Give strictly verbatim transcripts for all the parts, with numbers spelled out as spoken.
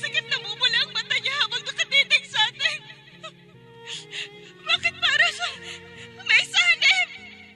sakit na mumula ang mata niya habang nakatitig sa atin. Bakit para sa may sanib?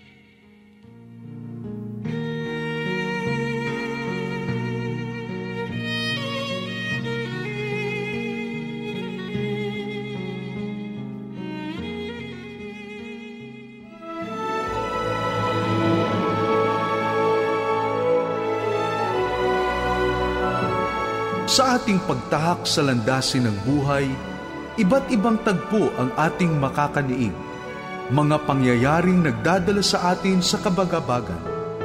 Sa ating pagtahak sa landasin ng buhay, iba't ibang tagpo ang ating makakaliig. Mga pangyayaring nagdadala sa atin sa kabagabagan.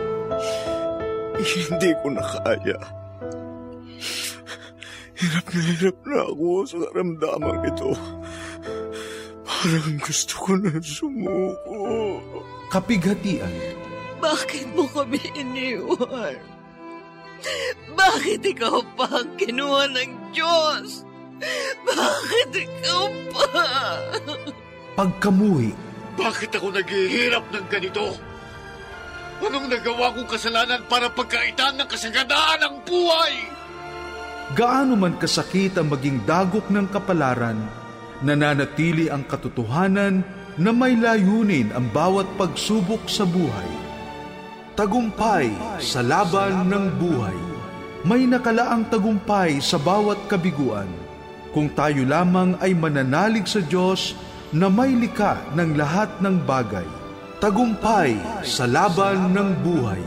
Hindi ko na kaya. Hirap na hirap na ako sa karamdaman ito. Parang gusto ko na sumuko. Kapighatian. Bakit mo kami iniwan? Bakit ikaw pa ang kinuha ng Diyos? Bakit ikaw pa? Pagkamuhi. Bakit ako naghihirap ng ganito? Anong nagawa kong kasalanan para pagkaitan ng kasaganaan ng buhay? Gaano man kasakit ang maging dagok ng kapalaran, nananatili ang katotohanan na may layunin ang bawat pagsubok sa buhay. Tagumpay sa laban ng buhay. May nakalaang tagumpay sa bawat kabiguan kung tayo lamang ay mananalig sa Diyos na may likha ng lahat ng bagay. Tagumpay sa laban ng buhay.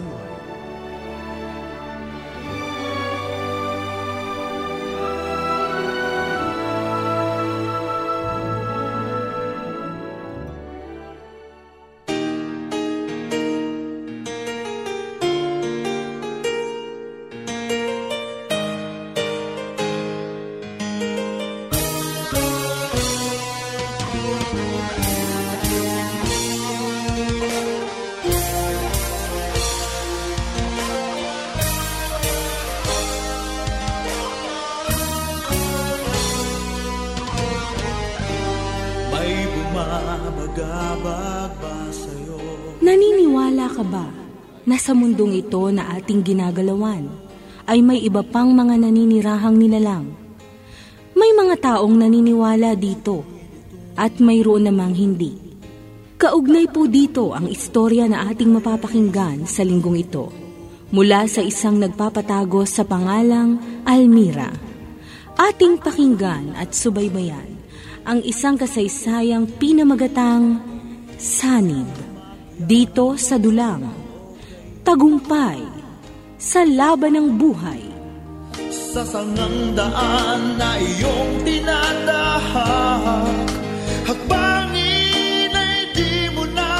Naniniwala ka ba na sa mundong ito na ating ginagalawan ay may iba pang mga naninirahang nilalang? May mga taong naniniwala dito at mayroon namang hindi. Kaugnay po dito ang istorya na ating mapapakinggan sa linggong ito mula sa isang nagpapatago sa pangalang Almira. Ating pakinggan at subaybayan ang isang kasaysayang pinamagatang sanib dito sa dulang. Tagumpay sa laban ng buhay. Sa sangang daan na iyong tinatahak, hakbangin ay di mo na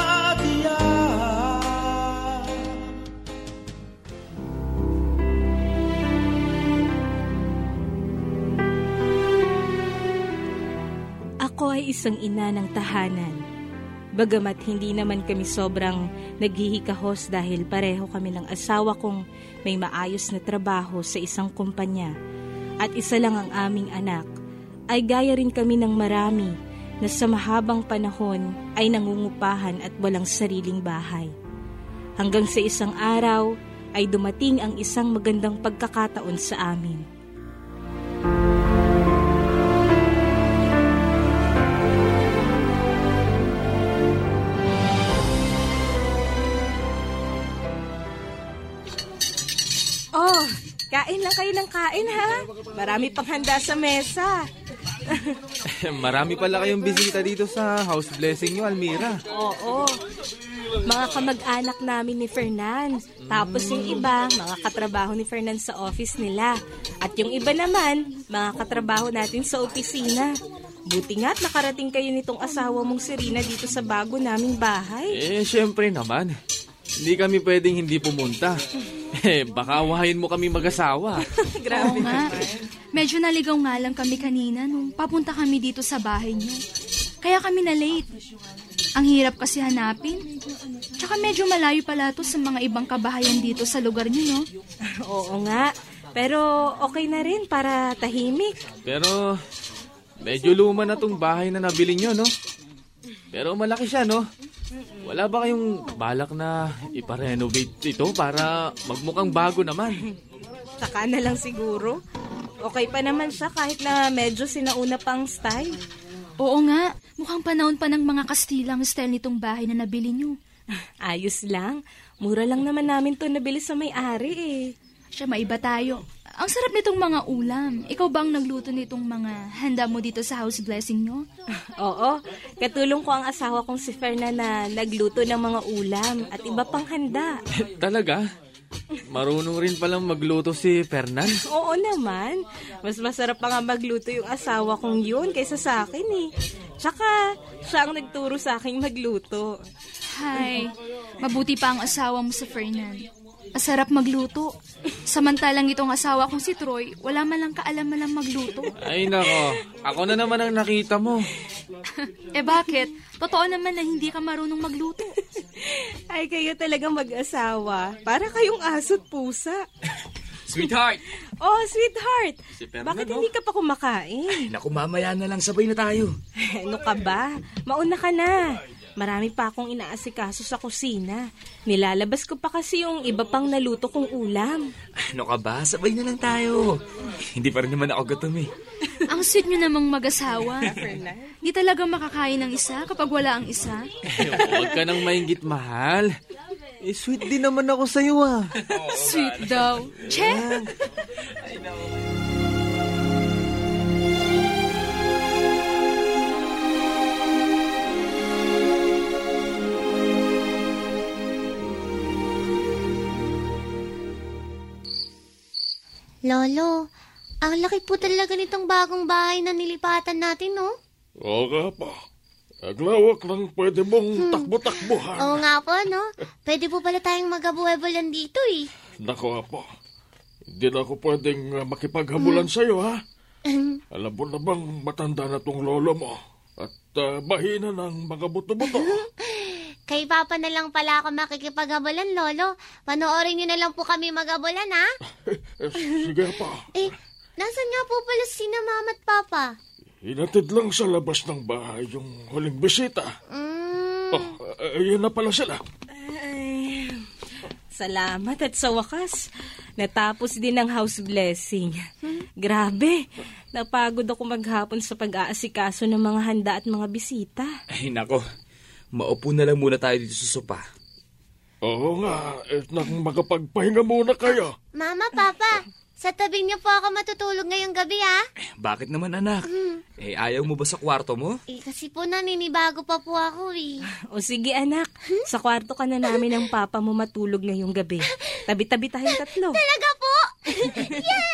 tiyak. Ako ay isang ina ng tahanan. Bagamat hindi naman kami sobrang naghihikahos dahil pareho kami ng asawa kong may maayos na trabaho sa isang kumpanya at isa lang ang aming anak, ay gaya rin kami ng marami na sa mahabang panahon ay nangungupahan at walang sariling bahay. Hanggang sa isang araw ay dumating ang isang magandang pagkakataon sa amin. Oh, kain lang kayo ng kain, ha? Marami pang handa sa mesa. Marami pala kayong bisita dito sa house blessing nyo, Almira. Oo. Mga kamag-anak namin ni Fernan. Tapos yung iba, mga katrabaho ni Fernan sa office nila. At yung iba naman, mga katrabaho natin sa opisina. Buti nga't nakarating kayo nitong asawa mong si Rina dito sa bago naming bahay. Eh, syempre naman. Hindi kami pwedeng hindi pumunta. Eh, baka wahayin mo kami mag-asawa. Grabe. Oo nga. Medyo naligaw nga lang kami kanina nung papunta kami dito sa bahay niyo. Kaya kami na late. Ang hirap kasi hanapin. Tsaka medyo malayo pala to sa mga ibang kabahayan dito sa lugar niyo, no? Oo nga. Pero okay na rin para tahimik. Pero medyo luma na tong bahay na nabili nyo, no? Pero malaki siya, no? Wala ba kayong balak na iparenovate ito para magmukhang bago naman? Saka na lang siguro. Okay pa naman siya kahit na medyo sinauna pang style. Oo nga, mukhang panahon pa ng mga Kastilang style nitong bahay na nabili niyo. Ayos lang. Mura lang naman namin to nabili sa may-ari eh. Siya, maiba tayo. Ang sarap nitong mga ulam. Ikaw ba ang nagluto nitong mga handa mo dito sa house blessing nyo? Oo. Katulong ko ang asawa kong si Fernan na nagluto ng mga ulam at iba pang handa. Talaga? Marunong rin palang magluto si Fernan? Oo naman. Mas masarap pa nga magluto yung asawa kong yun kaysa sa akin eh. Tsaka, siya ang nagturo sa akin magluto. Hay, mabuti pa ang asawa mo sa Fernan. Masarap magluto. Samantalang itong asawa kong si Troy, wala man lang kaalam man lang magluto. Ay nako, ako na naman ang nakita mo. Eh bakit? Totoo naman na hindi ka marunong magluto. Ay, kayo talagang mag-asawa. Para kayong aso't pusa. Sweetheart! Oh, sweetheart! Si Fernan, bakit no? hindi ka pa kumakain? Naku, mamaya na lang, sabay na tayo. Ano ka ba? Mauna ka na. Marami pa akong inaasikaso sa kusina. Nilalabas ko pa kasi yung iba pang naluto kong ulam. Ano ka ba? Sabay na lang tayo. Hindi pa rin naman ako gutom eh. Ang sweet nyo namang mag-asawa. Di talaga makakain ng isa kapag wala ang isa. Huwag ka nang maingit, mahal. Eh, sweet din naman ako sa'yo ah. Sweet daw. Che? I know. Lolo, ang laki po talaga nitong bagong bahay na nilipatan natin, no? Oo nga pa. Naglawak lang pwede mong hmm. takbo-takbuhan. Oo nga po, no? Pwede po pala tayong mag-abuebulan dito, eh. Naku, Apo. Hindi na ako pwedeng makipaghabulan hmm. sa'yo, ha? Alam mo na bang matanda na tong lolo mo? At uh, mahina ng mga buto-buto. Kay Papa na lang pala ako makikipaghabulan, Lolo. Panoorin niyo na lang po kami maghabulan, ha? Sige pa. Eh, nasan nga po pala sina Mama at Papa? Hinatid lang sa labas ng bahay yung huling bisita. Mm. Oh, ayun na pala sila. Ay, salamat at sa wakas. Natapos din ang house blessing. Hmm? Grabe, napagod ako maghapon sa pag-aasikaso ng mga handa at mga bisita. Ay, nako. Maupo na lang muna tayo dito sa sopa. Oo nga, eh, nang makapagpahinga muna kayo. Mama, Papa, sa tabi niyo po ako matutulog ngayong gabi, ha? Eh, bakit naman, anak? Mm. Eh, ayaw mo ba sa kwarto mo? Eh, kasi po naninibago pa po ako, eh. O sige, anak. Sa kwarto ka na namin ng Papa mo matulog ngayong gabi. Tabi-tabi tayong tatlo. Talaga po? Yay!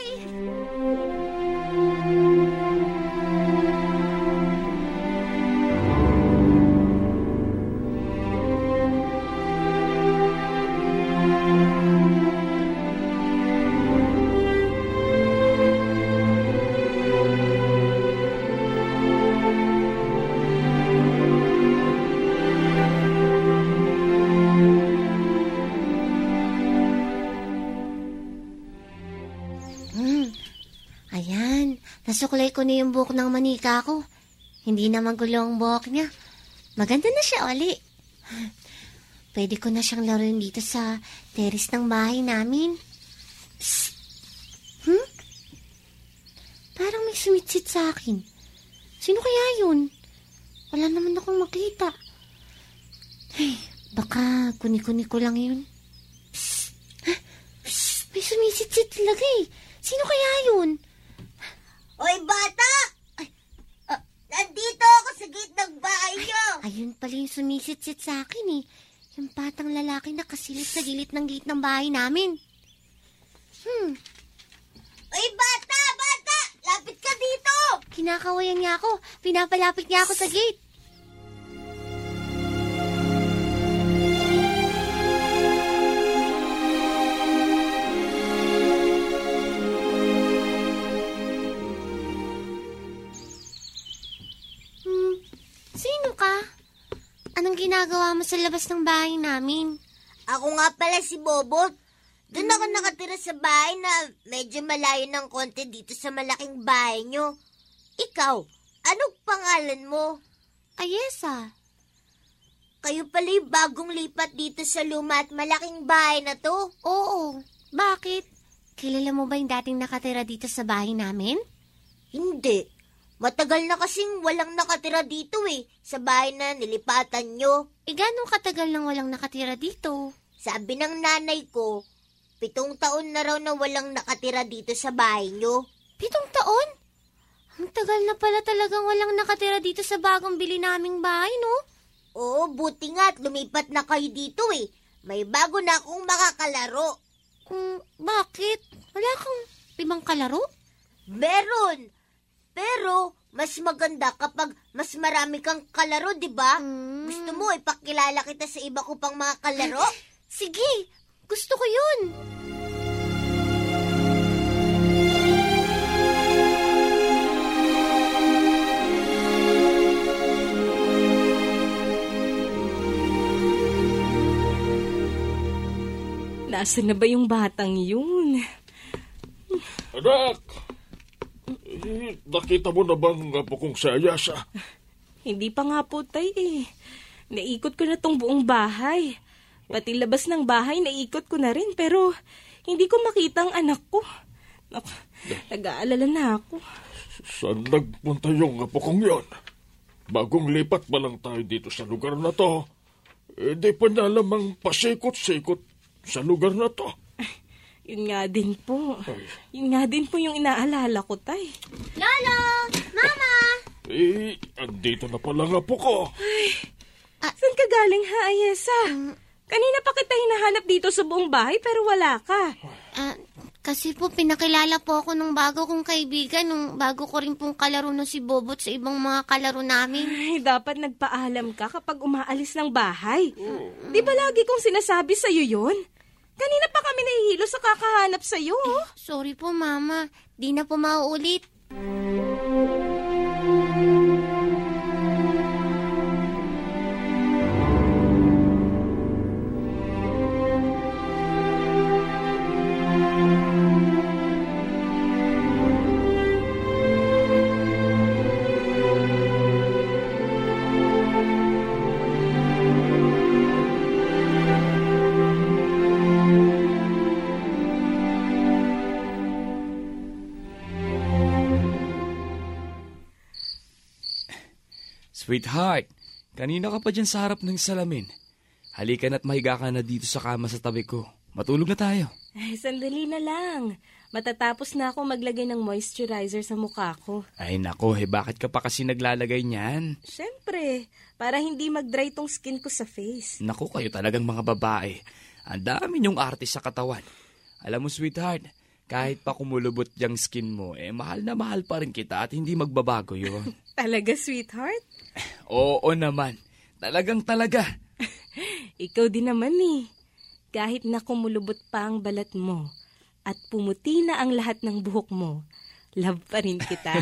Nasuklay ko na yung buhok ng manika ko. Hindi naman gulo ang buhok niya. Maganda na siya, Oli. Pwede ko na siyang laruin dito sa terrace ng bahay namin. Psst. Hmm? Parang may sumitsit sa akin. Sino kaya yun? Wala naman akong makita. Ay, baka kuni-kuni ko lang yun. Psst. Psst. May sumisitsit talaga eh. Sino kaya yun? Hoy, bata! Ay, uh, nandito ako sa gate ng bahay niyo. Ayun pala yung sumisit-sit sa akin eh. Yung batang lalaki na kasilip sa gilid ng gate ng bahay namin. Hmm. Hoy, bata! Bata! Lapit ka dito! Kinakawayan niya ako. Pinapalapit niya ako sa gate. Anong ginagawa mo sa labas ng bahay namin? Ako nga pala si Bobot. Doon ako nakatira sa bahay na medyo malayo ng konti dito sa malaking bahay nyo. Ikaw, anong pangalan mo? Ayesa. Kayo pala yung bagong lipat dito sa luma at malaking bahay na to? Oo. Bakit? kilala mo ba yung dating nakatira dito sa bahay namin? Hindi. Matagal na kasing walang nakatira dito eh, sa bahay na nilipatan nyo. E gano'ng katagal nang walang nakatira dito? Sabi ng nanay ko, pitong taon na raw na walang nakatira dito sa bahay nyo. Pitong taon? Ang tagal na pala talagang walang nakatira dito sa bagong bili naming bahay, no? Oo, buti nga at lumipat na kayo dito eh. May bago na akong makakalaro. Um, bakit? Wala kang ibang kalaro? Meron. Pero, mas maganda kapag mas marami kang kalaro, di ba? Mm. Gusto mo ipakilala kita sa iba ko pang mga kalaro? Sige, gusto ko yun. Nasaan na ba yung batang yun? Anak! Eh, nakita mo na bang apo kong si Ayasa? Hindi pa nga po, tay eh. Naikot ko na tong buong bahay. Pati labas ng bahay, naikot ko na rin. Pero hindi ko makita ang anak ko. Nag-aalala na ako. Saan nagpunta yung apo kong yon? Bagong lipat pa lang tayo dito sa lugar na to. Eh, di pa niya lamang pasikot-sikot sa lugar na to. Yun nga din po. Ay. Yun nga din po yung inaalala ko, tay. Lolo! Mama! Eh, andito na pala nga po ko. Ay, ah, saan ka galing ha, Ayesa? Um, Kanina pa kita hinahanap dito sa buong bahay pero wala ka. Ah, kasi po pinakilala po ako nung bago kong kaibigan, nung bago ko rin pong kalaro na si Bobot sa ibang mga kalaro namin. Ay, dapat nagpaalam ka kapag umaalis ng bahay. Mm. Di ba lagi kong sinasabi sa'yo yun? Kanina pa kami nahihilo sa kakahanap sa'yo. Oh. Sorry po, Mama. Di na po mauulit. Sweetheart, kanina ka pa dyan sa harap ng salamin. Halika na't mahiga ka na dito sa kama sa tabi ko. Matulog na tayo. Ay, sandali na lang. Matatapos na ako maglagay ng moisturizer sa mukha ko. Ay nako, eh bakit ka pa kasi naglalagay niyan? Siyempre, para hindi mag-dry tong skin ko sa face. Naku, kayo talagang mga babae. Ang dami niyong arte sa katawan. Alam mo, sweetheart, kahit pa kumulubot yung skin mo, eh mahal na mahal pa rin kita at hindi magbabago yun. Talaga, sweetheart? Oo naman. Talagang talaga. Ikaw din naman eh. Kahit na kumulubot pa ang balat mo at pumuti na ang lahat ng buhok mo, love pa rin kita.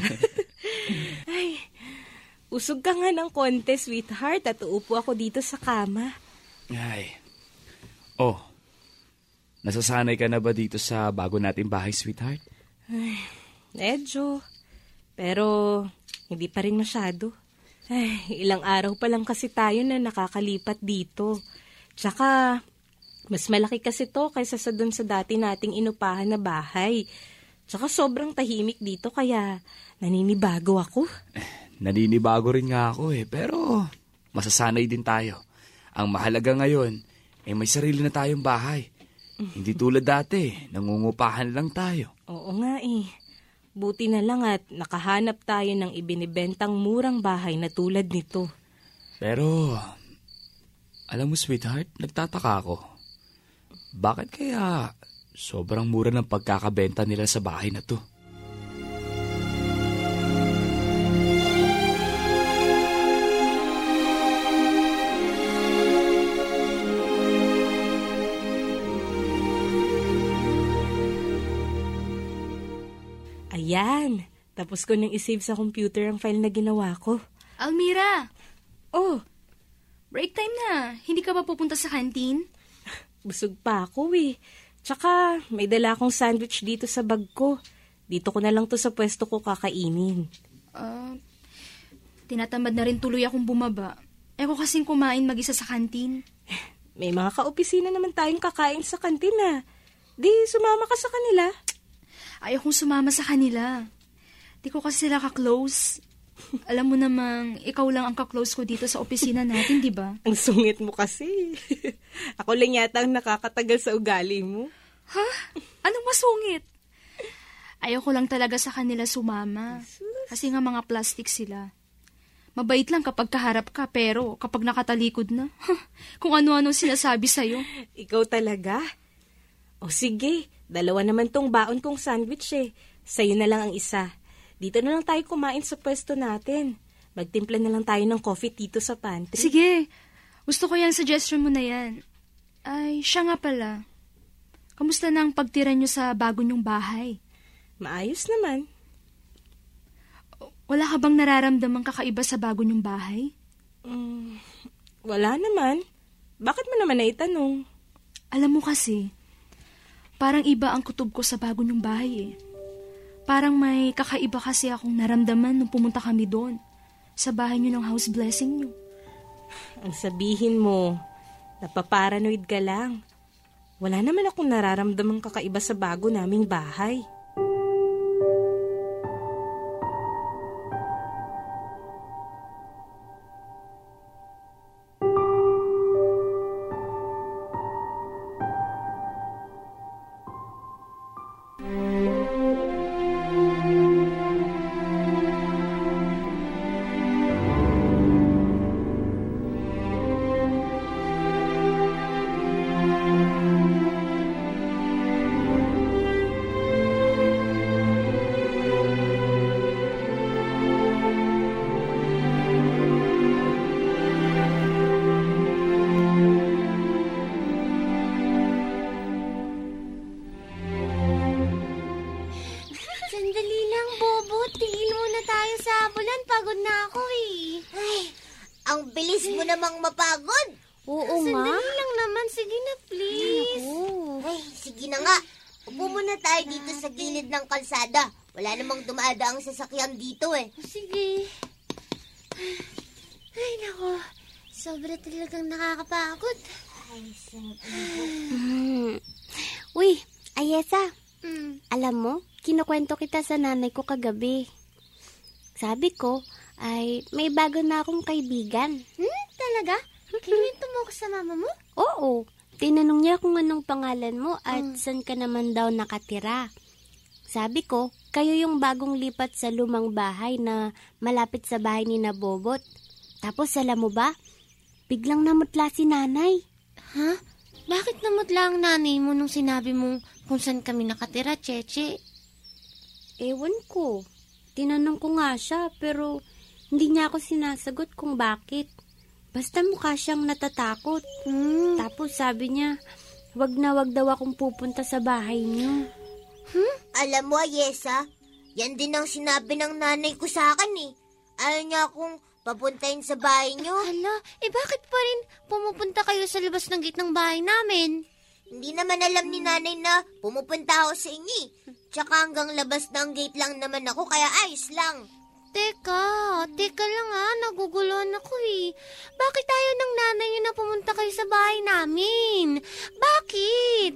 Ay, usog ka nga ng konti, sweetheart, at uupo ako dito sa kama. Ay. Oh, nasasanay ka na ba dito sa bago nating bahay, sweetheart? Ay, medyo. Pero hindi pa rin masyado. Ay, ilang araw pa lang kasi tayo na nakakalipat dito. Tsaka, mas malaki kasi to kaysa sa dun sa dati nating inupahan na bahay. Tsaka sobrang tahimik dito kaya naninibago ako. Eh, naninibago rin nga ako eh, pero masasanay din tayo. Ang mahalaga ngayon, eh may sarili na tayong bahay. Hindi tulad dati, nangungupahan lang tayo. Oo nga eh. Buti na lang at nakahanap tayo ng ibinibentang murang bahay na tulad nito. Pero, alam mo sweetheart, nagtataka ako. Bakit kaya sobrang mura ng pagkakabenta nila sa bahay na to? Ayan, tapos ko nang isave sa computer ang file na ginawa ko. Almira! Oh, break time na. Hindi ka ba pupunta sa canteen? Busog pa ako eh. Tsaka may dala akong sandwich dito sa bag ko. Dito ko na lang to sa pwesto ko kakainin. Uh, tinatamad na rin tuloy akong bumaba. Eh ko kasing kumain mag-isa sa canteen. May mga kaopisina naman tayong kakain sa canteen ah. Di, sumama ka sa kanila. Ayaw kong sumama sa kanila. Di ko kasi sila ka-close. Alam mo namang, ikaw lang ang ka-close ko dito sa opisina natin, di ba? Ang sungit mo kasi. Ako lang yata ang nakakatagal sa ugali mo. Ha? Anong masungit? Ayaw ko lang talaga sa kanila sumama. Kasi nga mga plastic sila. Mabait lang kapag kaharap ka, pero kapag nakatalikod na, kung ano-ano sinasabi sa'yo. Ikaw talaga? O sige, dalawa naman tong baon kong sandwich eh. Sa'yo na lang ang isa. Dito na lang tayo kumain sa pwesto natin. Magtimpla na lang tayo ng coffee dito sa pantry. Sige, gusto ko yung suggestion mo na yan. Ay, siya nga pala. Kamusta na ang pagtira nyo sa bago nyong bahay? Maayos naman. Wala ka bang nararamdamang kakaiba sa bago nyong bahay? Mm, wala naman. Bakit mo naman naitanong? Alam mo kasi, parang iba ang kutob ko sa bago nyong bahay eh. Parang may kakaiba kasi akong naramdaman nung pumunta kami doon, sa bahay nyo ng house blessing nyo. Ang sabihin mo, napaparanoid ka lang. Wala naman akong nararamdamang kakaiba sa bago naming bahay. Namang mapagod. Oo Sandali nga. Sandali lang naman. Sige na, please. Ay, sige na nga. Upo muna tayo dito sa gilid ng kalsada. Wala namang dumadaang sasakyan dito eh. Sige. Ay, nako. Sobra talagang nakakapagod. Ay, mm. Uy, Ayesa. Mm. Alam mo, kinukwento kita sa nanay ko kagabi. Sabi ko, ay may bago na akong kaibigan. Hmm? Talaga? Kinuwento mo ko sa mama mo? Oo. Tinanong niya kung anong pangalan mo at mm. saan ka naman daw nakatira. Sabi ko, kayo yung bagong lipat sa lumang bahay na malapit sa bahay ni Nabobot. Tapos alam mo ba, biglang namutla si nanay. Ha? Bakit namutla ang nanay mo nung sinabi mong kung saan kami nakatira, Cheche? Ewan ko. Tinanong ko nga siya pero hindi niya ako sinasagot kung bakit. Basta mukha siyang natatakot. Hmm. Tapos sabi niya, wag na wag daw akong pupunta sa bahay niyo. Hmm? Alam mo, Ayesa, yan din ang sinabi ng nanay ko sa akin eh. Ayaw niya akong papuntahin sa bahay niyo. Hala, eh bakit pa rin pumupunta kayo sa labas ng gate ng bahay namin? Hindi naman alam ni nanay na pumupunta ako sa inyo. Tsaka hanggang labas ng gate lang naman ako, kaya ayos lang. Teka, teka lang ha, naguguluhan ako eh. Bakit ayaw ng nanay niyo na pumunta kayo sa bahay namin? Bakit?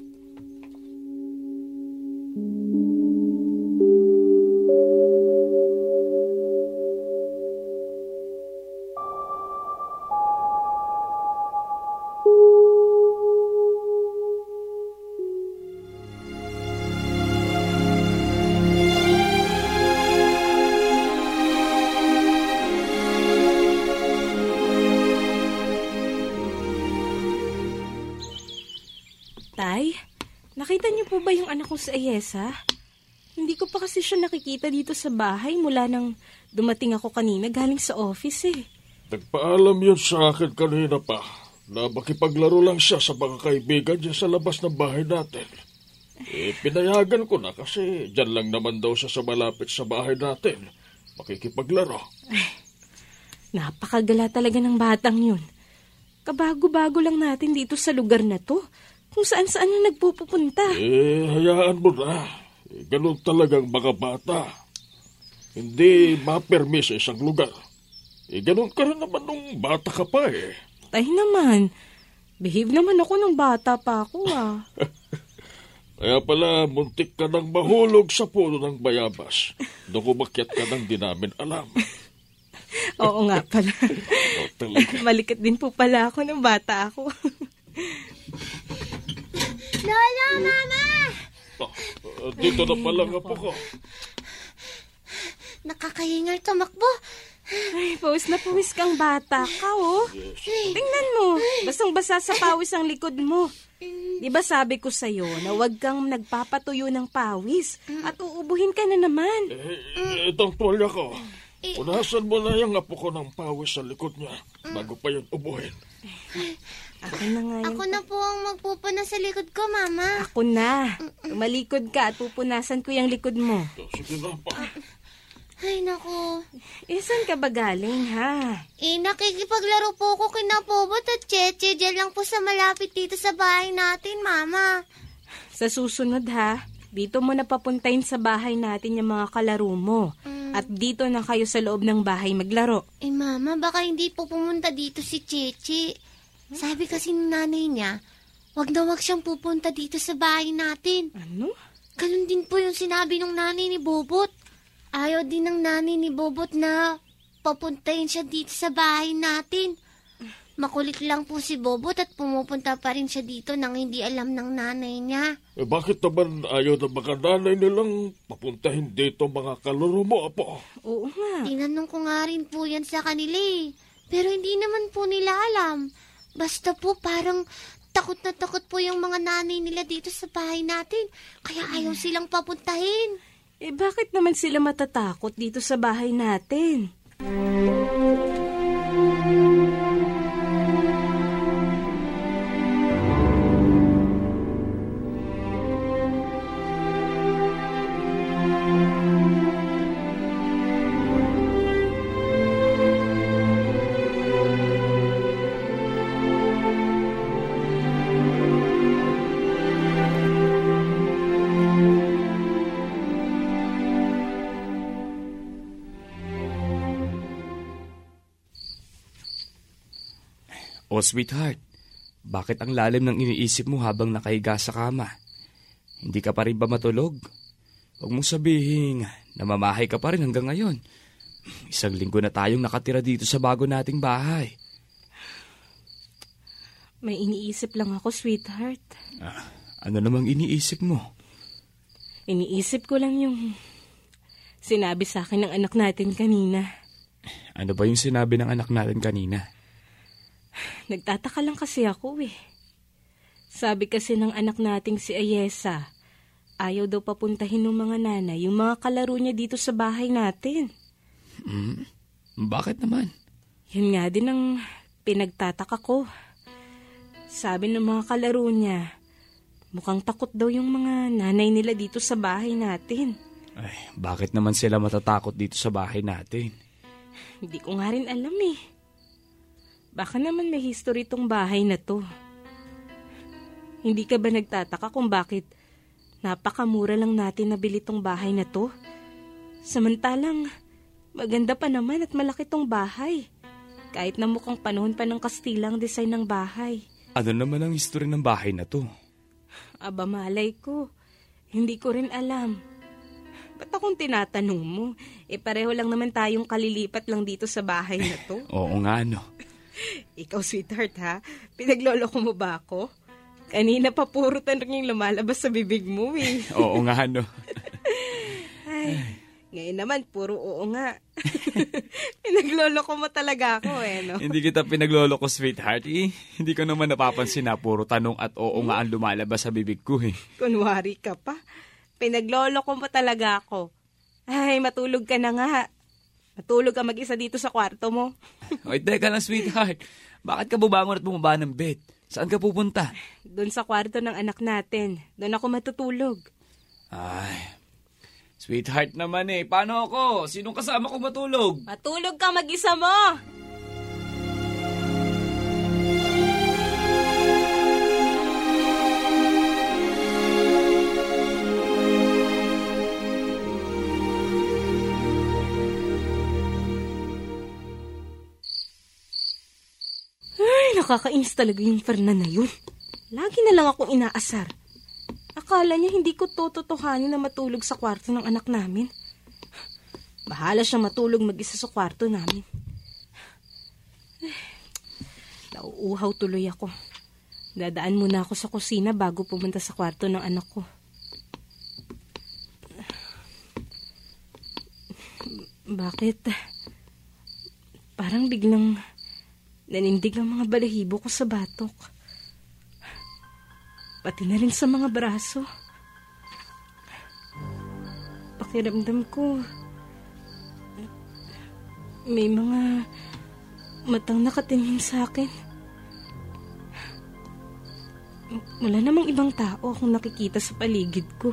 Tay, nakita niyo po ba yung anak ko si Ayesa? Hindi ko pa kasi siya nakikita dito sa bahay mula nang dumating ako kanina galing sa office eh. Nagpaalam yun sa akin kanina pa na makipaglaro lang siya sa mga kaibigan niya sa labas ng bahay natin. Eh, pinayagan ko na kasi dyan lang naman daw siya sa malapit sa bahay natin. Makikipaglaro. Ay, napakagala talaga ng batang yun. Kabago-bago lang natin dito sa lugar na to. Kung saan-saan na nagpupunta. Eh, hayaan mo na. Eh, ganun talagang mga bata. Hindi mapermis sa isang lugar. Eh, ganun ka rin naman nung bata ka pa eh. Tay naman, behave naman ako nung bata pa ako ah. Kaya pala, muntik ka nang mahulog sa puno ng bayabas. Nung umakyat ka nang di namin alam. Oo nga pala. Oh, talaga. Malikot din po pala ako ng bata ako. Lola, Mama! Oh, dito na pala nga po ko. Nakakahingal tumakbo. Ay, pawis na pawis kang bata ka, oh. Yes. Tingnan mo, basang-basa sa pawis ang likod mo. Di ba sabi ko sa'yo na huwag kang nagpapatuyo ng pawis at uubuhin ka na naman? Eh, itong tuwalya ko. Punasan mo na yung apo ko ng pawis sa likod niya bago pa yun ubuhin. Ako na nga yan. Ako na po ang magpupunas sa likod ko, Mama. Ako na. Malikod ka at pupunasan ko yung likod mo. Sige na pa. Ay, naku. Eh, saan ka ba galing, ha? Eh, nakikipaglaro po ko kina Bobot at Cheche. Diyan lang po sa malapit dito sa bahay natin, Mama. Sa susunod, ha? Dito mo na papuntahin sa bahay natin yung mga kalaro mo. Mm. At dito na kayo sa loob ng bahay maglaro. Eh, Mama, baka hindi po pumunta dito si Cheche. Sabi kasi ng nanay niya, wag na wag siyang pupunta dito sa bahay natin. Ano? Ganun din po yung sinabi ng nanay ni Bobot. Ayaw din ng nanay ni Bobot na papuntahin siya dito sa bahay natin. Makulit lang po si Bobot at pumupunta pa rin siya dito nang hindi alam ng nanay niya. Eh, bakit naman ayaw ng mga nanay nilang papuntahin dito mga kalaro mo, Apo? Oo nga. Tinanong ko nga rin po yan sa kanila eh. Pero hindi naman po nila alam. Basta po parang takot na takot po yung mga nanay nila dito sa bahay natin. Kaya ayaw silang papuntahin. Eh, bakit naman sila matatakot dito sa bahay natin? Oh, sweetheart, bakit ang lalim ng iniisip mo habang nakahiga sa kama? Hindi ka pa rin ba matulog? Huwag mong sabihin, namamahay ka pa rin hanggang ngayon. Isang linggo na tayong nakatira dito sa bago nating bahay. May iniisip lang ako, sweetheart. Ah, ano namang iniisip mo? Iniisip ko lang yung sinabi sa akin ng anak natin kanina. Ano ba yung sinabi ng anak natin kanina? Nagtataka lang kasi ako eh. Sabi kasi ng anak nating si Ayesa, ayaw daw papuntahin ng mga nanay yung mga kalaro niya dito sa bahay natin. Hmm? Bakit naman? Yun nga din ang pinagtataka ko. Sabi ng mga kalaro niya, mukhang takot daw yung mga nanay nila dito sa bahay natin. Ay, bakit naman sila matatakot dito sa bahay natin? Hindi ko nga rin alam eh. Baka naman may history tong bahay na to. Hindi ka ba nagtataka kung bakit napakamura lang natin nabili tong bahay na to? Samantalang maganda pa naman at malaki tong bahay. Kahit na mukhang panahon pa ng Kastilang design ng bahay. Ano naman ang history ng bahay na to? Aba malay ko. Hindi ko rin alam. Ba't akong tinatanong mo? Eh pareho lang naman tayong kalilipat lang dito sa bahay na to. Oo nga no. Ikaw, sweetheart, ha? Pinagloloko mo ba ako? Kanina pa puro tanong yung lumalabas sa bibig mo, eh. Oo nga, no? Ay, ngayon naman, puro oo nga. Pinagloloko mo talaga ako, eh, no? Hindi kita pinagloloko, sweetheart, eh. Hindi ko naman napapansin na puro tanong at oo nga ang lumalabas sa bibig ko, eh. Kunwari ka pa. Pinagloloko mo talaga ako. Ay, matulog ka na nga. Matulog ka mag-isa dito sa kwarto mo. Oy, teka lang, sweetheart. Bakit ka bubangon at bumaba ng bed? Saan ka pupunta? Doon sa kwarto ng anak natin. Doon ako matutulog. Ay, sweetheart naman eh. Paano ako? Sinong kasama ko matulog? Matulog ka mag-isa mo! Nakakainis talaga yung Fernan na yun. Lagi na lang akong inaasar. Akala niya hindi ko tototohanin na matulog sa kwarto ng anak namin. Bahala siya matulog mag-isa sa kwarto namin. Eh, nauuhaw tuloy ako. Dadaan muna ako sa kusina bago pumunta sa kwarto ng anak ko. Bakit? Parang biglang nanindig ang mga balahibo ko sa batok. Pati na rin sa mga braso. Pakiramdam ko, may mga matang nakatingin sa akin. Wala namang ibang tao akong nakikita sa paligid ko.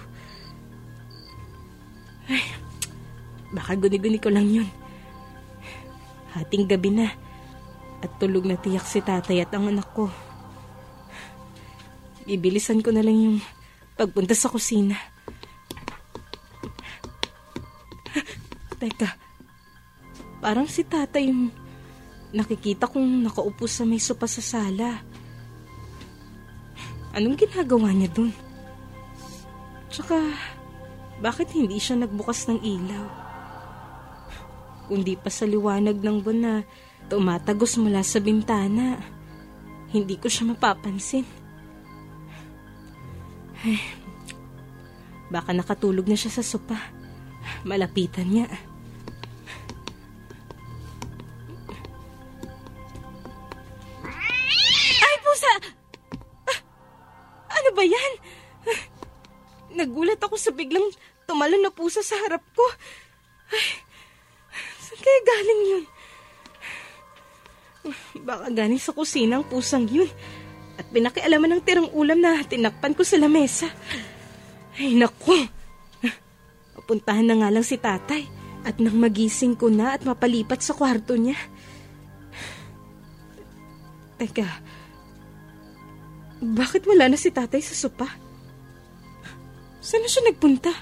Ay, baka guni-guni ko lang yun. Hating gabi na at tulog na tiyak si tatay at ang anak ko. Bibilisan ko na lang yung pagpunta sa kusina. Teka, parang si tatay yung nakikita kong nakaupo sa may sopa sa sala. Anong ginagawa niya dun? Tsaka, bakit hindi siya nagbukas ng ilaw? Kundi pa sa liwanag ng buwan na tumatagos mula sa bintana, hindi ko siya mapapansin. Ay, baka nakatulog na siya sa sopa. Malapitan niya. Ay, pusa! Ah, ano ba yan? Ah, nagulat ako sa biglang tumalon na pusa sa harap ko. Ay, saan kaya galing yun? Baka galing sa kusina ang pusang yun. At pinakialaman ng tirang ulam na tinakpan ko sa lamesa. Ay, naku! Papuntahan na nga lang si tatay. At nang magising ko na at mapalipat sa kwarto niya. Teka, bakit wala na si tatay sa sopa? Saan na siya nagpunta?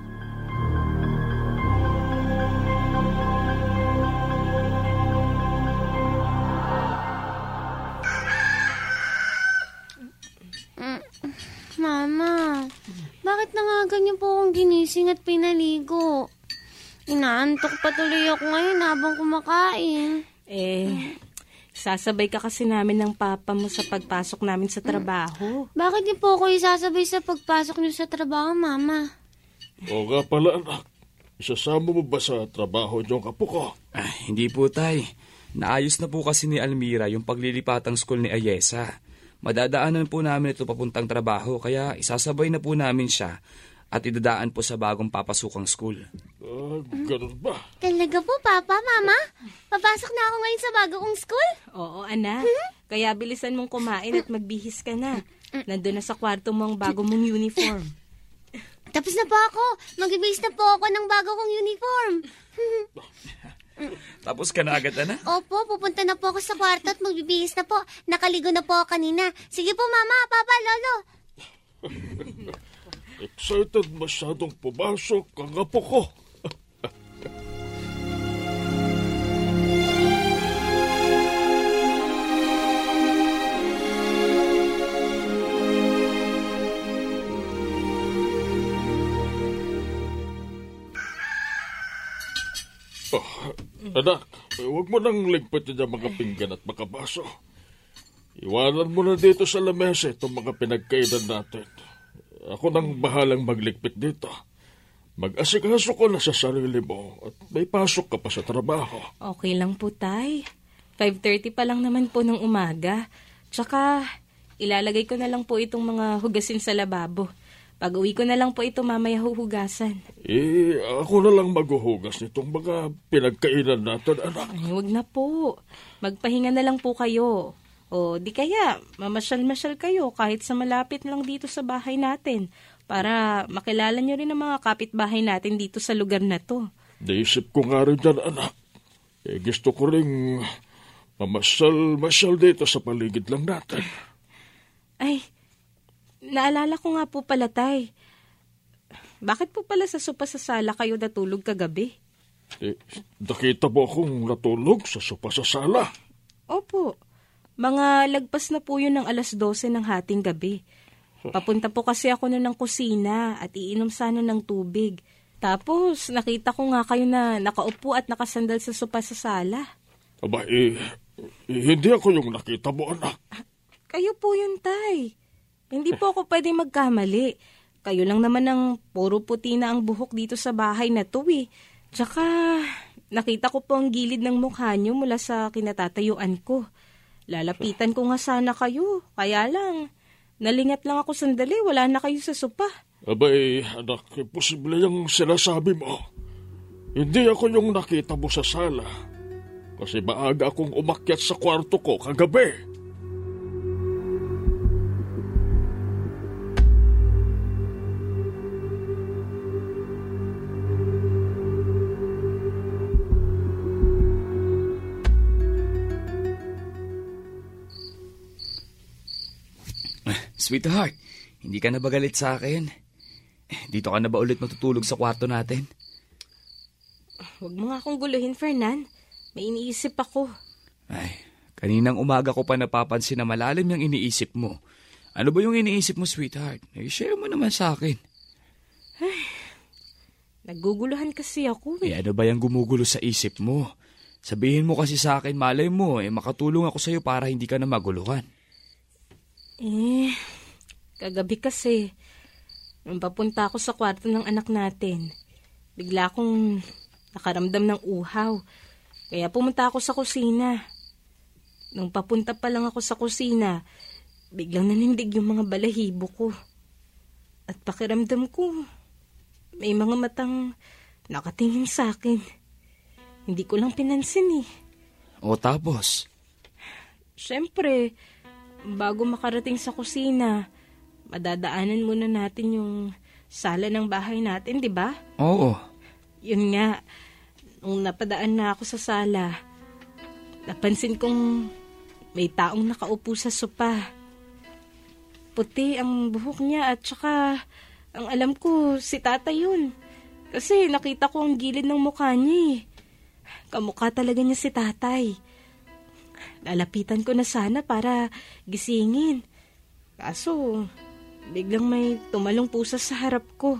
Mama, bakit na nga ganyan po akong ginising at pinaligo? Inaantok pa tuloy ako ngayon habang kumakain. Eh, sasabay ka kasi namin ng papa mo sa pagpasok namin sa trabaho. Bakit niyo po ako isasabay sa pagpasok niyo sa trabaho, Mama? O nga pala, anak. Isasama mo ba sa trabaho yung apo ko? Ah, hindi po, tay. Naayos na po kasi ni Almira yung paglilipatang school ni Ayesa. Madadaanan po namin ito papuntang trabaho, kaya isasabay na po namin siya at idadaan po sa bagong papasukang school. Ah, ganun ba? Talaga po, Papa, Mama? Papasok na ako ngayon sa bagong school? Oo, anak. Hmm? Kaya bilisan mong kumain at magbihis ka na. Nandun na sa kwarto mo ang bago mong uniform. Tapos na po ako. Magbibihis na po ako ng bago kong uniform. Tapos ka na agad, Ana? Opo, pupunta na po ako sa kwarto at magbibihis na po. Nakaligo na po ako kanina. Sige po, Mama, Papa, Lolo. Excited masyadong pumasok ang apo ko. Oh, anak, huwag mo nang ligpit yung mga pinggan at mga baso. Iwanan mo na dito sa lamesa itong mga pinagkainan natin. Ako nang bahalang magligpit dito. Mag-asikaso ko na sa sarili mo at may pasok ka pa sa trabaho. Okay lang po, tay. five thirty pa lang naman po ng umaga. Tsaka, ilalagay ko na lang po itong mga hugasin sa lababo. Pag uwi ko na lang po ito mamaya huhugasan. Eh, ako na lang maghuhugas nitong mga pinagkainan natin, anak. Ay, huwag na po. Magpahinga na lang po kayo. O di kaya, mamasyal-masyal kayo kahit sa malapit lang dito sa bahay natin para makilala nyo rin ang mga kapitbahay natin dito sa lugar na to. Naisip ko nga rin dyan, anak. Eh, gusto ko rin mamasyal-masyal dito sa paligid lang natin. Ay, naalala ko nga po pala, tay. Bakit po pala sa sopa sa sala kayo natulog kagabi? Eh, nakita mo akong natulog sa sopa sa sala? Opo. Mga lagpas na po yun ng alas dose ng hating gabi. Papunta po kasi ako na ng kusina at iinom sana ng tubig. Tapos nakita ko nga kayo na nakaupo at nakasandal sa sopa sa sala. Aba, eh, eh, hindi ako yung nakita mo, anak. Kayo po yun, Tay. Hindi po ako pwedeng magkamali. Kayo lang naman ang puro puti na ang buhok dito sa bahay na to eh. Tsaka nakita ko po ang gilid ng mukha niyo mula sa kinatatayuan ko. Lalapitan ko nga sana kayo. Kaya lang, nalingat lang ako sandali. Wala na kayo sa sopa. Abay, anak, imposible yung sinasabi mo. Hindi ako yung nakita mo sa sala. Kasi maaga akong umakyat sa kwarto ko kagabi. Sweetheart, hindi ka na ba galit sa akin? Dito ka na ba ulit matutulog sa kwarto natin? Huwag mo nga akong guluhin, Fernan. May iniisip ako. Ay, kaninang umaga ko pa napapansin na malalim yung iniisip mo. Ano ba yung iniisip mo, sweetheart? Eh, share mo naman sa akin. Ay, naguguluhan kasi ako eh. Eh, ano ba yung gumugulo sa isip mo? Sabihin mo kasi sa akin, malay mo, eh, makatulong ako sa'yo para hindi ka na maguluhan. Eh, kagabi kasi, nung papunta ako sa kwarto ng anak natin, bigla akong nakaramdam ng uhaw. Kaya pumunta ako sa kusina. Nung papunta pa lang ako sa kusina, biglang nanindig yung mga balahibo ko. At pakiramdam ko, may mga matang nakatingin sa akin. Hindi ko lang pinansin eh. O tapos? Siyempre, bago makarating sa kusina, madadaanan muna natin yung sala ng bahay natin, di ba? Oo. Yun nga, nung napadaan na ako sa sala, napansin kong may taong nakaupo sa sopa. Puti ang buhok niya at saka ang alam ko si tatay yun. Kasi nakita ko ang gilid ng mukha niya eh. Kamukha talaga niya si tatay. Lalapitan ko na sana para gisingin. Kaso, biglang may tumalong pusa sa harap ko.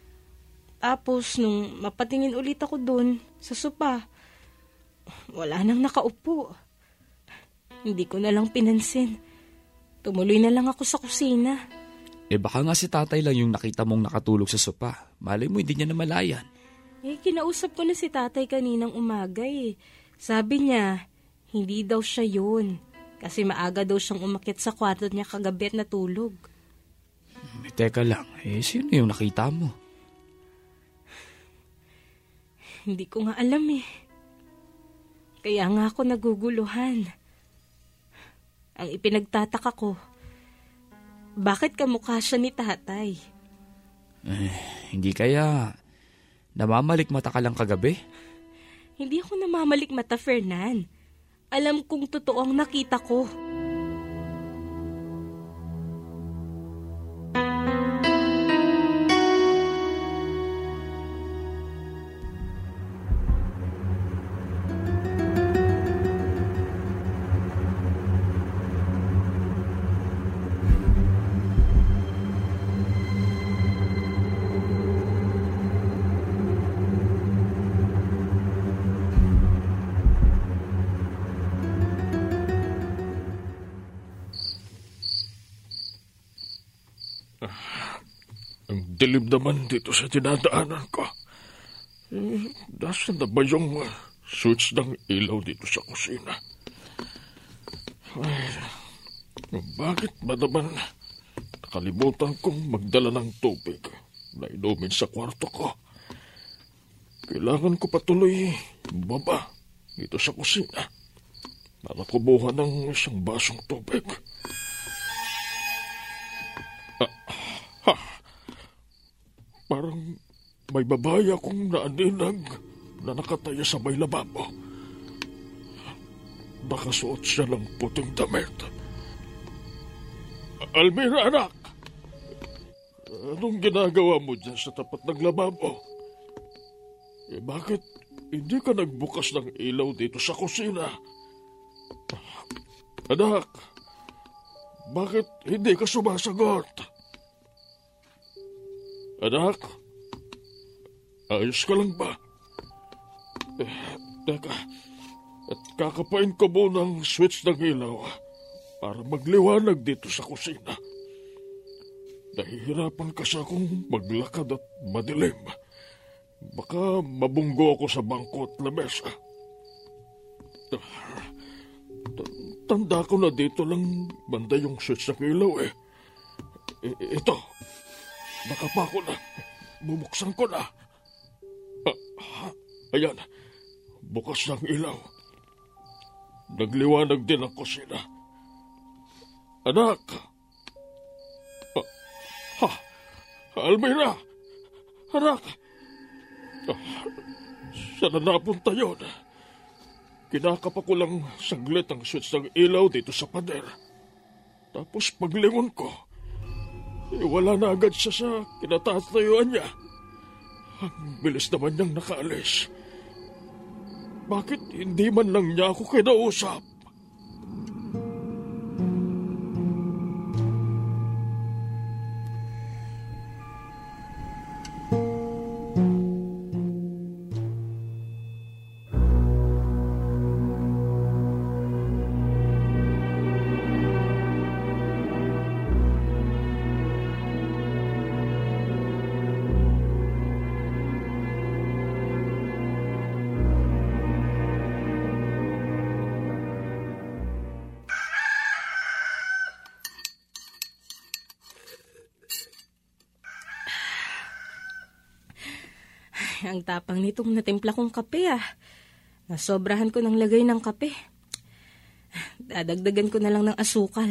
Tapos, nung mapatingin ulit ako dun sa sopa, wala nang nakaupo. Hindi ko na lang pinansin. Tumuloy na lang ako sa kusina. Eh baka nga si tatay lang yung nakita mong nakatulog sa sopa. Malay mo, hindi niya na malayan. Eh, kinausap ko na si tatay kaninang umaga eh. Sabi niya, hindi daw siya yun. Kasi maaga daw siyang umakyat sa kwarto niya kagabi at natulog. Eh, teka lang, eh sino yung nakita mo? Hindi ko nga alam eh. Kaya nga ako naguguluhan. Ang ipinagtataka ko, bakit kamukha siya ni tatay? Eh, hindi kaya namamalik mata ka lang kagabi? Hindi ako namamalik mata, Fernan. Alam kong totoo ang nakita ko. Ang dilim naman dito sa dinadaanan ko. Eh, nasa na ba yung uh, switch ng ilaw dito sa kusina? Ay, bakit ba naman nakalimutan kong magdala ng tubig na inumin sa kwarto ko? Kailangan ko patuloy baba dito sa kusina para kumuha ng isang basong tubig. Ah, ha! Parang may babae akong naaninag na nakataya sa may lababo. Nakasuot siya ng puting damit. Almira, anak! Anong ginagawa mo dyan sa tapat ng lababo? Eh, bakit hindi ka nagbukas ng ilaw dito sa kusina? Anak, bakit hindi ka sumasagot? Anak, ayos ka lang ba? Eh, teka, at kakapain ko muna ng switch ng ilaw para magliwanag dito sa kusina. Nahihirapan kasi akong maglakad at madilim. Baka mabunggo ako sa bangko at lamesa. Tanda ko na dito lang banda yung switch ng ilaw eh. I- ito, nakapako na. Bubuksan ko na. Ah, ayan, bukas ng ilaw. Nagliwanag din ang kusina. Anak! Ah, ha! Almira! Anak! Ah, saan na napunta yun? Kinakapa ko lang saglit ang switch ng ilaw dito sa pader. Tapos paglingon ko, eh, wala na agad siya sa kinatatayuan niya. Ang bilis naman niyang nakaalis. Bakit hindi man lang niya ako kinausap? Ang tapang nitong natimpla kong kape ah. Nasobrahan ko ng lagay ng kape. Dadagdagan ko na lang ng asukal.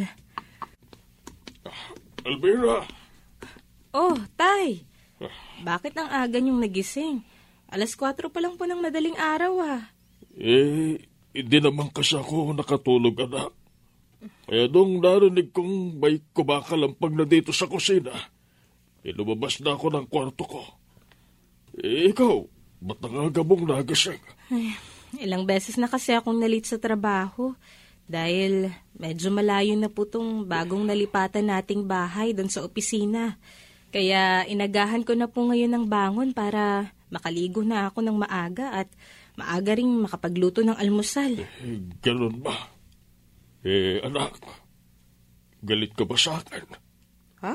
Almira! Oh, Tay! Bakit ang aga niyong nagising? Alas kwatro pa lang po ng madaling araw ah. Eh, hindi naman kasi ako nakatulog, anak. Kaya nung narinig kong may kumakalampag na dito sa kusina, ilumabas na ako ng kwarto ko. Eh, ikaw, ba't nangaga mong nagising? Ay, ilang beses na kasi akong nalit sa trabaho dahil medyo malayo na po tong bagong nalipatan nating bahay doon sa opisina. Kaya inagahan ko na po ngayon ng bangon para makaligo na ako ng maaga at maaga ring makapagluto ng almusal. Eh, ganun ba? Eh, anak, galit ka ba sa akin? Ha?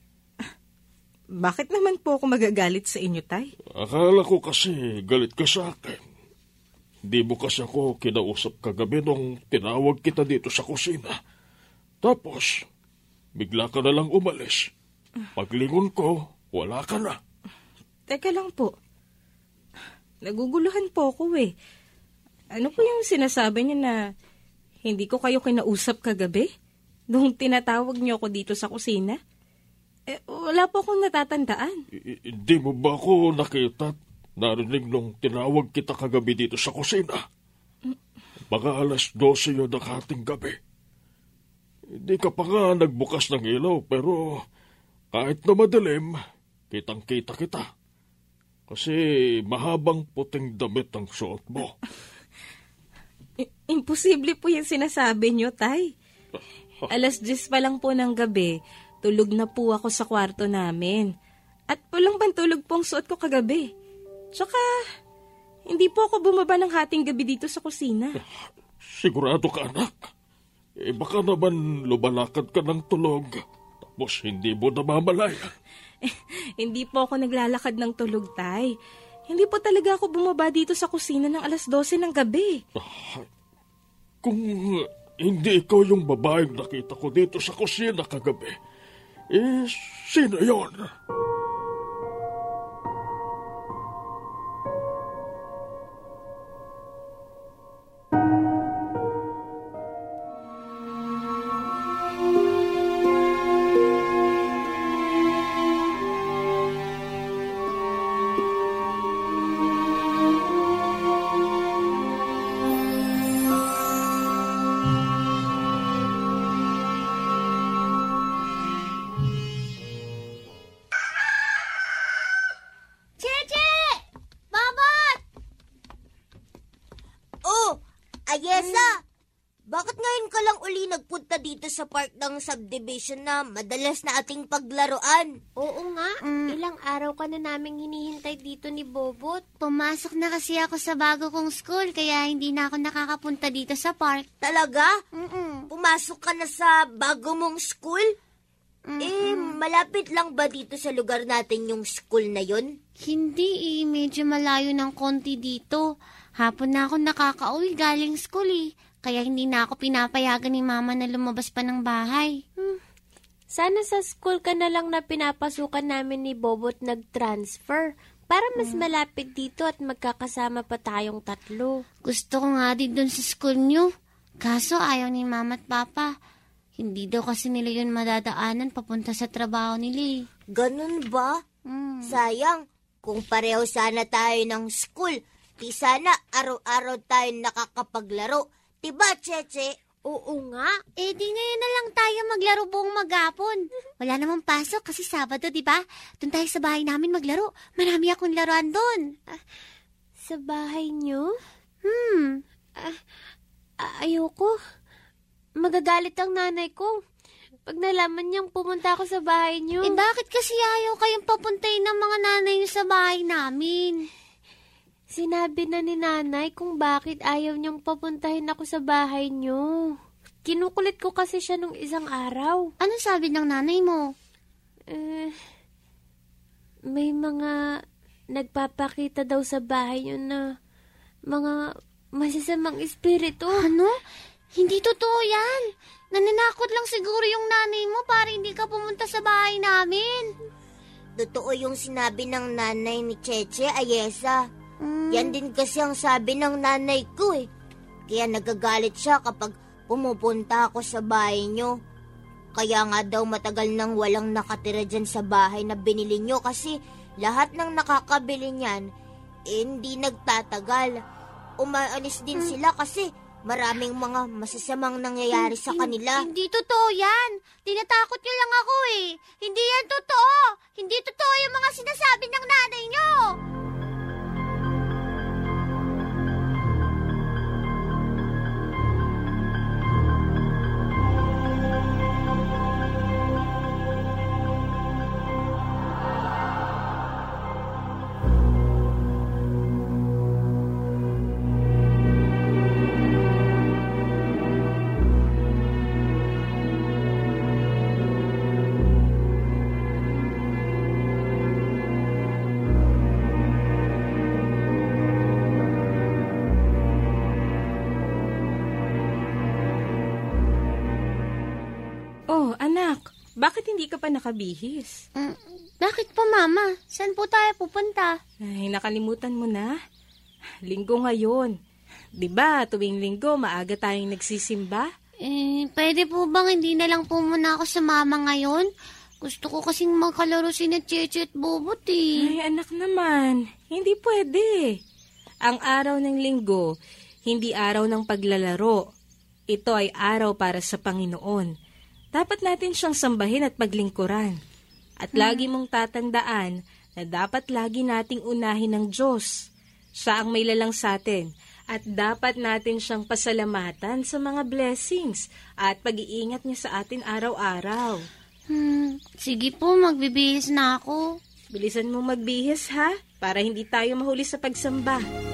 Bakit naman po ako magagalit sa inyo, Tay? Akala ko kasi galit ka sa akin. Di mo kasi ako kinausap kagabi nung tinawag kita dito sa kusina. Tapos, bigla ka na lang umalis. Paglingon ko, wala ka na. Teka lang po. Naguguluhan po ako eh. Ano po yung sinasabi niyo na hindi ko kayo kinausap kagabi? Nung tinatawag niyo ako dito sa kusina? Eh, wala po akong natatandaan. Hindi mo ba ako nakita at narinig nung tinawag kita kagabi dito sa kusina? Mga alas dose yun ng ating gabi. Hindi ka pa nga nagbukas ng ilaw, pero kahit na madilim, kitang-kita kita. Kasi mahabang puting damit ang suot mo. Imposible po yung sinasabi niyo, Tay. Alas diyes pa lang po ng gabi, tulog na po ako sa kwarto namin. At pulang pantulog po ang suot ko kagabi. Tsaka, hindi po ako bumaba ng hating gabi dito sa kusina. Sigurado ka, anak? Eh, baka naman lumalakad ka ng tulog, tapos hindi mo namamalayan. Eh, hindi po ako naglalakad ng tulog, Tay. Hindi po talaga ako bumaba dito sa kusina ng alas dose ng gabi. Ah, kung hindi ikaw yung babaeng nakita ko dito sa kusina kagabi, eh, sino yun? bakit ngayon ka lang uli nagpunta dito sa park ng subdivision na madalas na ating paglaruan? Oo nga, Mm. ilang araw ka na naming hinihintay dito ni Bobot. Pumasok na kasi ako sa bago kong school, kaya hindi na ako nakakapunta dito sa park. Talaga? Mm-mm. Pumasok ka na sa bago mong school? Mm-mm. Eh, malapit lang ba dito sa lugar natin yung school na yun? Hindi eh, medyo malayo ng konti dito. Hapon na ako nakakauwi galing school eh. Kaya hindi na ako pinapayagan ni Mama na lumabas pa ng bahay. Hmm. Sana sa school ka na lang na pinapasukan namin ni Bobot nag-transfer para mas malapit dito at magkakasama pa tayong tatlo. Gusto ko nga din dun sa school nyo. Kaso ayaw ni Mama at Papa. Hindi daw kasi nila yun madadaanan papunta sa trabaho nila eh. Ganun ba? Mm. Sayang, kung pareho sana tayo ng school, di sana araw-araw tayo nakakapaglaro. Diba, Cheche? Oo nga. Eh, di ngayon na lang tayo maglaro buong maghapon. Wala namang pasok kasi Sabado, di ba? Doon tayo sa bahay namin maglaro. Marami akong laruan doon. Ah, sa bahay niyo? Hmm. Ah, ayoko. Magagalit ang nanay ko pag nalaman niyang pumunta ako sa bahay niyo. Eh, bakit kasi ayaw kayong papuntayin ng mga nanay niyo sa bahay namin? Sinabi na ni nanay kung bakit ayaw niyang papuntahin ako sa bahay niyo. Kinukulit ko kasi siya nung isang araw. Ano sabi ng nanay mo? Eh, may mga nagpapakita daw sa bahay niyo na mga masasamang espiritu. Ano? Hindi totoo yan. Nananakot lang siguro yung nanay mo para hindi ka pumunta sa bahay namin. Totoo yung sinabi ng nanay ni Cheche, Ayesa. Mm. Yan din kasi ang sabi ng nanay ko eh. Kaya nagagalit siya kapag pumupunta ako sa bahay nyo. Kaya nga daw matagal nang walang nakatira dyan sa bahay na binili nyo kasi lahat ng nakakabili niyan, eh, hindi nagtatagal. Umaalis din mm. sila kasi maraming mga masasamang nangyayari sa kanila. Hindi totoo yan. Tinatakot nyo lang ako eh. Hindi yan totoo. Hindi totoo yung mga sinasabi ng nanay nyo. Oh, anak, bakit hindi ka pa nakabihis? Mm, bakit po, Mama? Saan po tayo pupunta? Ay, nakalimutan mo na. Linggo ngayon. Diba, tuwing linggo, maaga tayong nagsisimba? Eh, pwede po bang hindi na lang po muna ako sa Mama ngayon? Gusto ko kasing magkalaro si na Cheche at Bobot eh. Ay, anak naman, hindi pwede. Ang araw ng linggo, hindi araw ng paglalaro. Ito ay araw para sa Panginoon. Dapat natin siyang sambahin at paglingkuran. At hmm. lagi mong tatandaan na dapat lagi nating unahin ng Diyos. Siya ang may lalang sa atin. At dapat natin siyang pasalamatan sa mga blessings at pag-iingat niya sa atin araw-araw. Hmm, sige po, magbibihis na ako. Bilisan mo magbihis ha, para hindi tayo mahuli sa pagsamba.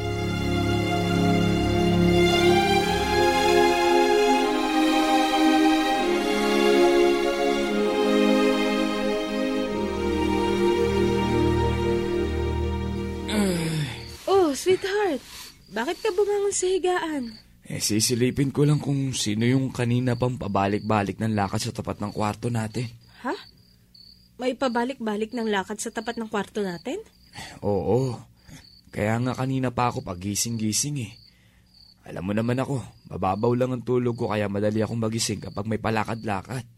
Sweetheart, bakit ka bumangon sa higaan? Eh, sisilipin ko lang kung sino yung kanina pang pabalik-balik ng lakad sa tapat ng kwarto natin. Ha? May pabalik-balik ng lakad sa tapat ng kwarto natin? Oo. Kaya nga kanina pa ako pagising-gising eh. Alam mo naman ako, mababaw lang ang tulog ko kaya madali akong magising kapag may palakad-lakad.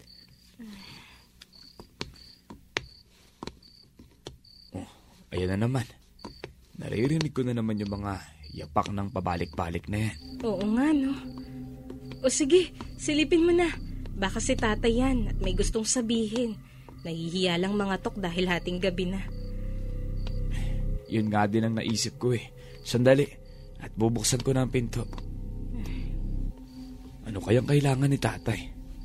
Oh, ayan na naman. Naririnig ko na naman yung mga yapak ng pabalik-balik na yan. Oo nga, no? O sige, silipin mo na. Baka si tatay yan at may gustong sabihin. Nahihiya lang mga tok dahil hating gabi na. Yun nga din ang naisip ko eh. Sandali, at bubuksan ko na ang pinto. Ano Ano kayang kailangan ni tatay?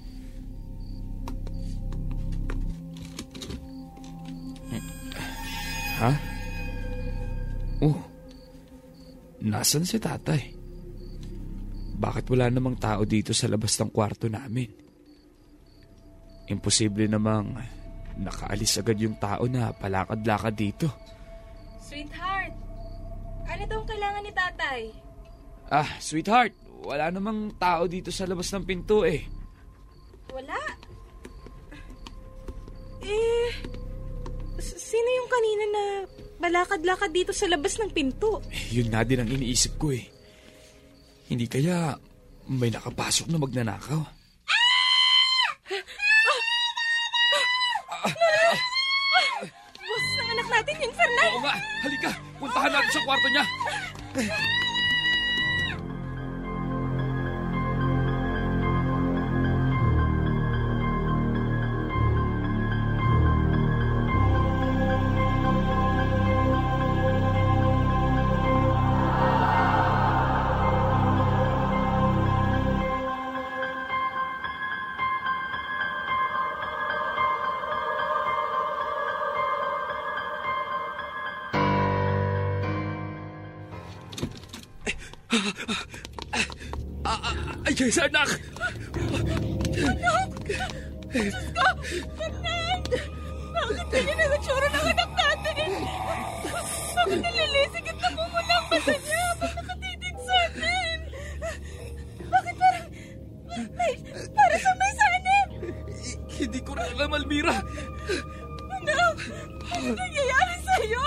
Ha? Oh, nasan si tatay? Bakit wala namang tao dito sa labas ng kwarto namin? Imposible namang nakaalis agad yung tao na palakad-lakad dito. Sweetheart, ano daw ang kailangan ni tatay? Ah, sweetheart, wala namang tao dito sa labas ng pinto eh. Wala? Eh, sino yung kanina na balakad-lakad dito sa labas ng pinto? Yun nga din ang iniisip ko eh. Hindi kaya may nakapasok na magnanakaw? Boses ng anak natin yung Fernan! Oo nga, halika, puntahan natin sa kwarto niya. Ay, yes, anak! Anak! Diyos ko! Fernan! Bakit ganyan ang itsura ng anak natin? Bakit nalilisig at namumula ang mata niya? Bakit nakatitig sa atin? Bakit parang... May, para sa may sanib? Hindi ko na alam, Almira. Anak! Ano nangyayari sa'yo?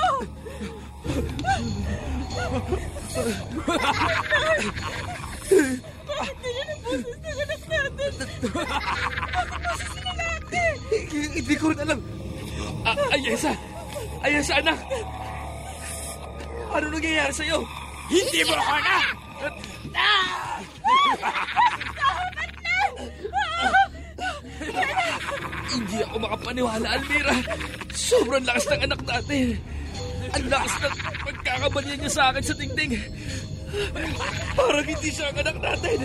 Bakit ganyan ang boses ng anak natin? Bakit boses ng lalaki? Hindi ko rin alam. Ah, Ayesa! Ayesa, anak! Ano nangyayari sa'yo? Hindi mo ako anak! Hindi ako makapaniwala, Almira. Sobrang lakas ng anak natin. Ang lakas ng pagkakabanyan niya sa akin sa tingting. Parang hindi siya ang anak natin.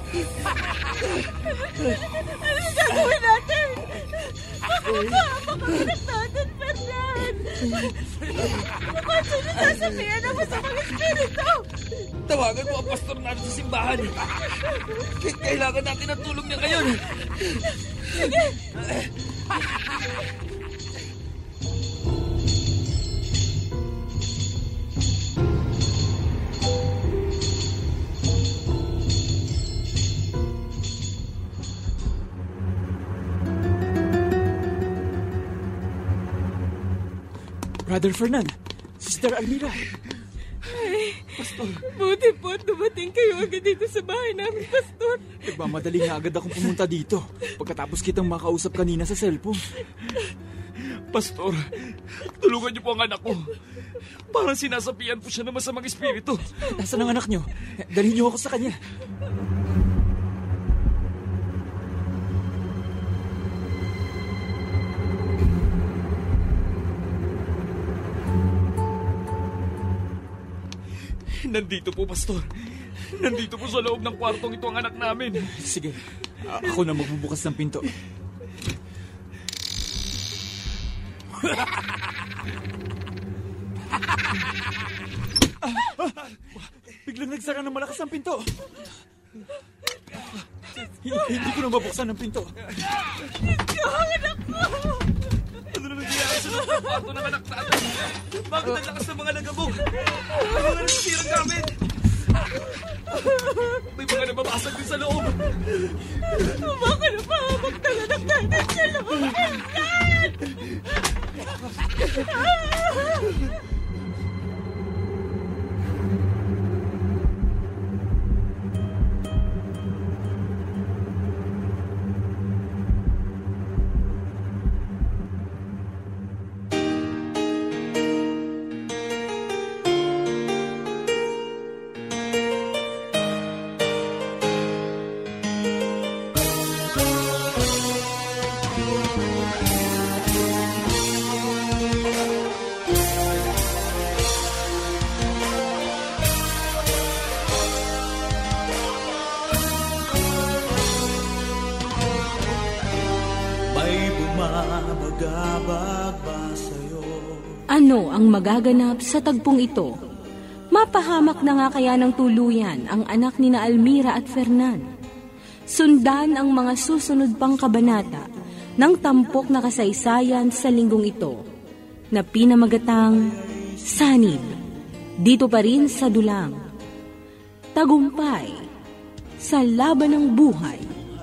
Ano ang gagawin natin? Baka mapahamak ang anak natin, Fernan! Baka sino sasabihan ng masamang espiritu? Tawagan mo ang pastor natin sa simbahan. Kailangan natin ang tulong niya ngayon. Sige! Brother Fernan, Sister Almira. Ay, Pastor. Buti po at dumating kayo agad dito sa bahay namin, Pastor. Nagmamadali nga agad akong pumunta dito pagkatapos kitang makausap kanina sa cellphone. Pastor, tulungan niyo po ang anak ko. Parang sinasabihan po siya ng masamang espiritu. Nasaan ang anak niyo? Dalhin niyo ako sa kanya. Nandito po, Pastor. Nandito po sa loob ng kwartong ito ang anak namin. Sige, a- ako na magbubukas ng pinto. ah, ah, biglang nagsara ng malakas ang pinto. Hindi, hindi ko na mabuksan ang pinto. Ito ang anak ko! Ano na nangyayari sa loob ng kwarto ng anak natin? Bakit ang lakas ng mga nagabog? Ang mga nagsisirang gamit? May mga nababasag din sa loob. Baka napahamak ng anak natin sa loob. Ano ang magaganap sa tagpong ito? Mapahamak na nga kaya ng tuluyan ang anak ni na Almira at Fernan. Sundan ang mga susunod pang kabanata ng tampok na kasaysayan sa linggong ito na pinamagatang Sanib. Dito pa rin sa Dulang. Tagumpay sa laban ng buhay.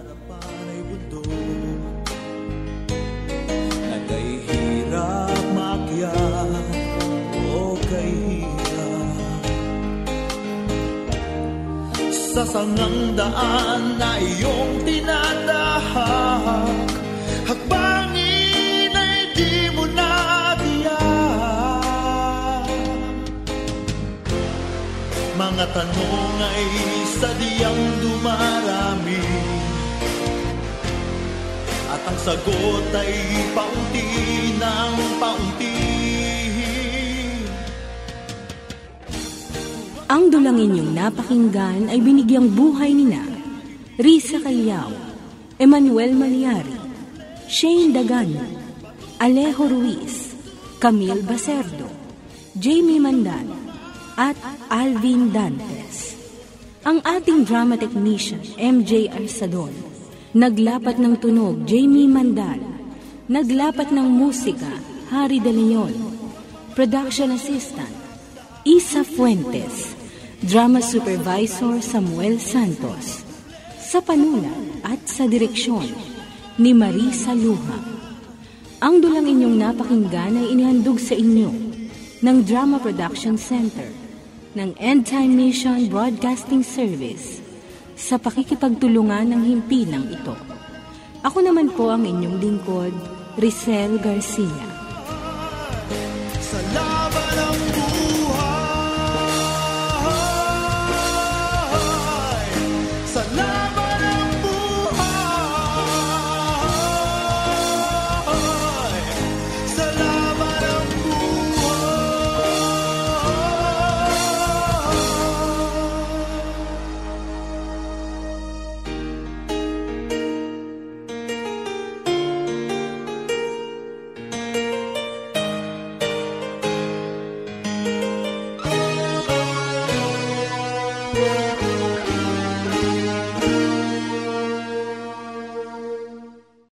Nagahirap makyat o kahirap sa sangang daan na iyong tinatahak, hakbangin ay di mo na tiyak. Mga tanong ay sadyang dumarami, at ang sagot ay paunti ng paunti. Ang dulang inyong napakinggan ay binigyang buhay nina Risa Calyao, Emmanuel Maliari, Shane Dagano, Alejo Ruiz, Camille Baserdo, Jamie Mandan, at Alvin Dantes. Ang ating drama technician, M J Arsadon. Naglapat ng tunog, Jamie Mandal. Naglapat ng musika, Harry De Leon. Production assistant, Isa Fuentes. Drama supervisor, Samuel Santos. Sa panulat at sa direksyon ni Marisa Luha. Ang dulang inyong napakinggan ay inihandog sa inyo ng Drama Production Center ng End Time Mission Broadcasting Service sa pakikipagtulungan ng himpilang ito. Ako naman po ang inyong lingkod, Rizel Garcia.